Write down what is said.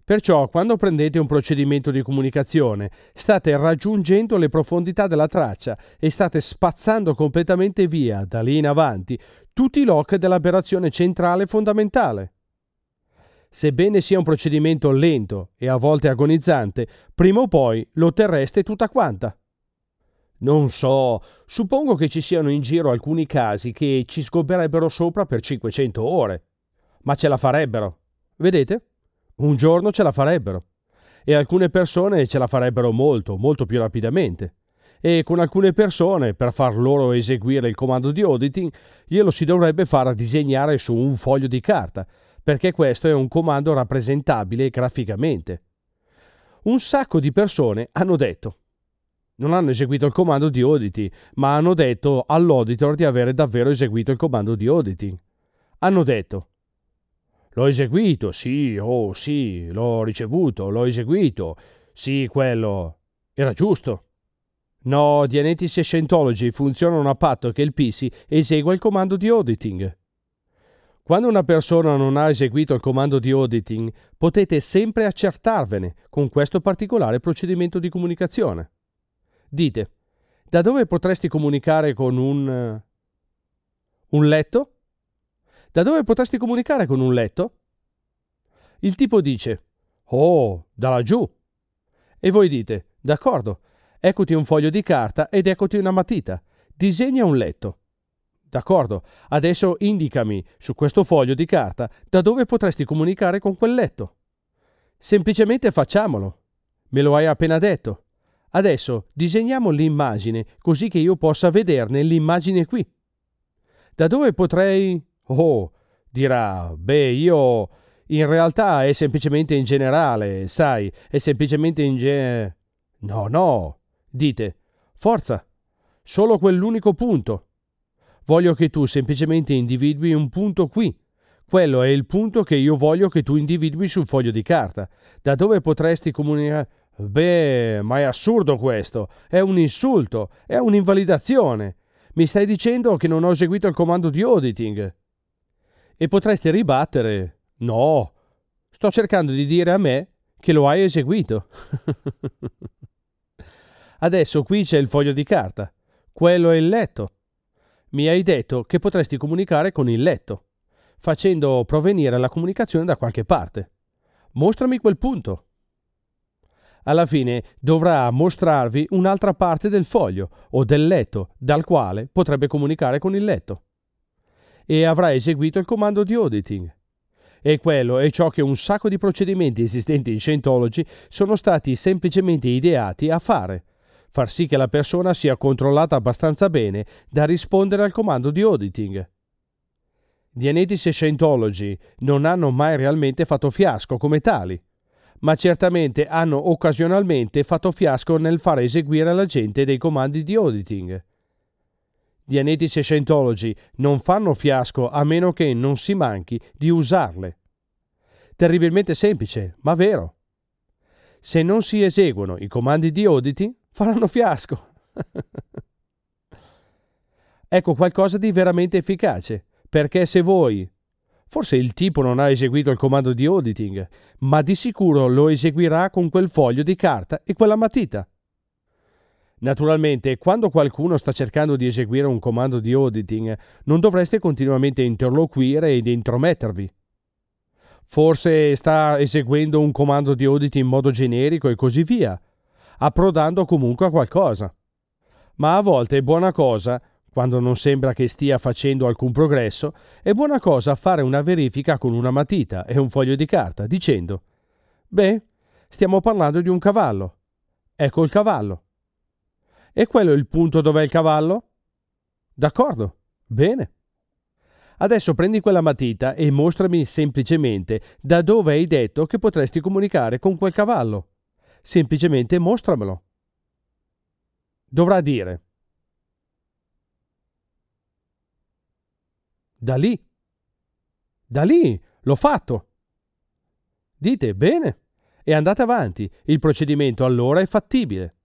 Perciò, quando prendete un procedimento di comunicazione, state raggiungendo le profondità della traccia e state spazzando completamente via, da lì in avanti, tutti i lock dell'aberrazione centrale fondamentale. Sebbene sia un procedimento lento e a volte agonizzante, prima o poi lo otterreste tutta quanta. Non so, suppongo che ci siano in giro alcuni casi che ci sgobberebbero sopra per 500 ore. Ma ce la farebbero. Vedete? Un giorno ce la farebbero. E alcune persone ce la farebbero molto, molto più rapidamente. E con alcune persone, per far loro eseguire il comando di auditing, glielo si dovrebbe far disegnare su un foglio di carta, perché questo è un comando rappresentabile graficamente. Un sacco di persone hanno detto. Non hanno eseguito il comando di auditing, ma hanno detto all'auditor di avere davvero eseguito il comando di auditing. Hanno detto: l'ho eseguito, sì, oh sì, l'ho ricevuto, l'ho eseguito, sì, quello era giusto. No, Dianetis e Scientology funzionano a patto che il PC esegua il comando di auditing. Quando una persona non ha eseguito il comando di auditing, potete sempre accertarvene con questo particolare procedimento di comunicazione. Dite: da dove potresti comunicare con un letto? Da dove potresti comunicare con un letto? Il tipo dice: oh, da laggiù. E voi dite: d'accordo, eccoti un foglio di carta ed eccoti una matita. Disegna un letto. D'accordo, adesso indicami su questo foglio di carta da dove potresti comunicare con quel letto. Semplicemente facciamolo. Me lo hai appena detto. Adesso disegniamo l'immagine così che io possa vederne l'immagine qui. Da dove potrei... Oh, dirà, beh, io... In realtà è semplicemente in generale, sai, è semplicemente in No, dite, forza, solo quell'unico punto. Voglio che tu semplicemente individui un punto qui. Quello è il punto che io voglio che tu individui sul foglio di carta. Da dove potresti comunicare... Beh, ma è assurdo questo, è un insulto, è un'invalidazione. Mi stai dicendo che non ho eseguito il comando di auditing. E potresti ribattere: no, sto cercando di dire a me che lo hai eseguito. Adesso qui c'è il foglio di carta, quello è il letto. Mi hai detto che potresti comunicare con il letto, facendo provenire la comunicazione da qualche parte. Mostrami quel punto. Alla fine dovrà mostrarvi un'altra parte del foglio o del letto dal quale potrebbe comunicare con il letto. E avrà eseguito il comando di auditing. E quello è ciò che un sacco di procedimenti esistenti in Scientology sono stati semplicemente ideati a fare. Far sì che la persona sia controllata abbastanza bene da rispondere al comando di auditing. Dianetis e Scientology non hanno mai realmente fatto fiasco come tali, ma certamente hanno occasionalmente fatto fiasco nel far eseguire alla gente dei comandi di auditing. Dianetis e Scientology non fanno fiasco a meno che non si manchi di usarle. Terribilmente semplice, ma vero. Se non si eseguono i comandi di auditing, faranno fiasco. Ecco qualcosa di veramente efficace, perché se voi... Forse il tipo non ha eseguito il comando di auditing, ma di sicuro lo eseguirà con quel foglio di carta e quella matita. Naturalmente, quando qualcuno sta cercando di eseguire un comando di auditing, non dovreste continuamente interloquire ed intromettervi. Forse sta eseguendo un comando di auditing in modo generico e così via, approdando comunque a qualcosa. Ma a volte è buona cosa, quando non sembra che stia facendo alcun progresso, è buona cosa fare una verifica con una matita e un foglio di carta, dicendo: beh, stiamo parlando di un cavallo. Ecco il cavallo. E quello è il punto dov'è il cavallo? D'accordo, bene. Adesso prendi quella matita e mostrami semplicemente da dove hai detto che potresti comunicare con quel cavallo. Semplicemente mostramelo. Dovrà dire: da lì. Da lì, l'ho fatto. Dite: bene. E andate avanti. Il procedimento allora è fattibile.